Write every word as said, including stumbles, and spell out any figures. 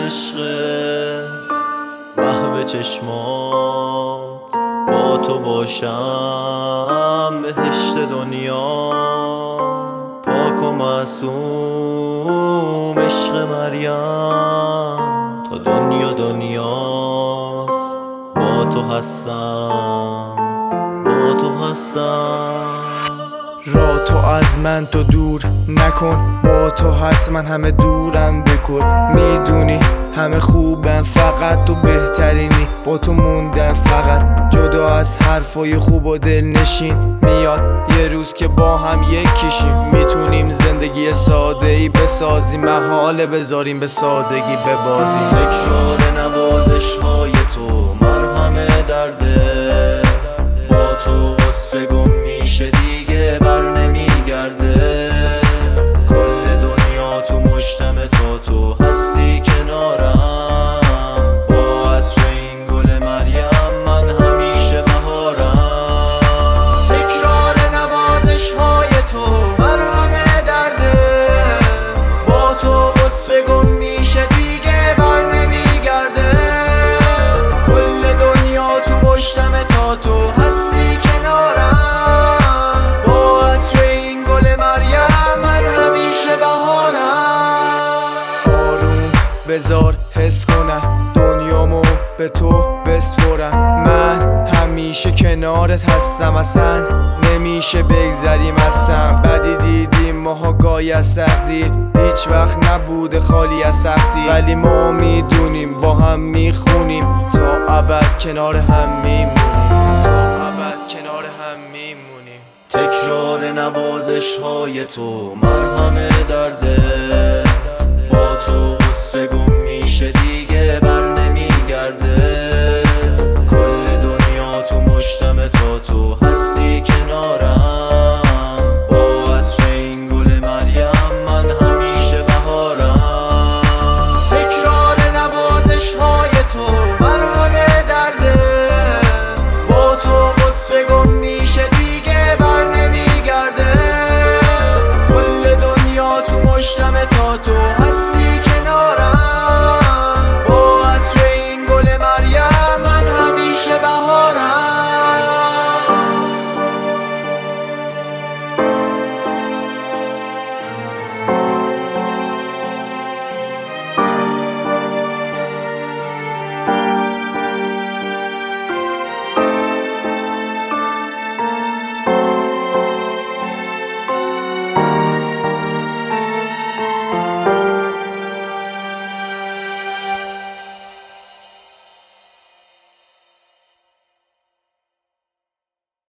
عشقت محو چشمات، با تو باشم بهشت دنیا. پاک و معصوم عشق مریم، تا دنیا دنیاست با تو هستم، با تو هستم. را تو از من تو دور نکن، با تو حتما همه دورم بکن. میدونی همه خوبم فقط تو بهترینی، با تو موندم فقط جدا از حرفای خوب و دل نشین. میاد یه روز که با هم یکیشیم، میتونیم زندگی ساده ای بسازیم، محاله بذاریم به سادگی ببازیم. تکرار نوازش های تو مرهم درده، با تو غصه گم میشه دیگه بر نمیگرده. کل دنیا تو مشتم تا تو هستی کنارم، با عطر این گل مریم من همیشه بهارم. تکرار نوازش های تو مرهم درده، با تو غصه گم میشه دیگه بر نمیگرده. کل دنیا تو مشتم تا تو هستی کنارم، با عطر این گل مریم من همیشه بهارم. آروم بذار حس کنم دنیامو به تو بسپرم. من همیشه کنارت هستم، اصلا نمیشه بگذریم اصلا. بدی دیدیم ماها گاهی از تقدیر، هیچ وقت نبوده خالی از سختی، ولی ما میدونیم با هم میخونیم تا ابد کنار هم میمونیم، تا ابد کنار هم میمونیم. تکرار نوازش های تو مرهم درده،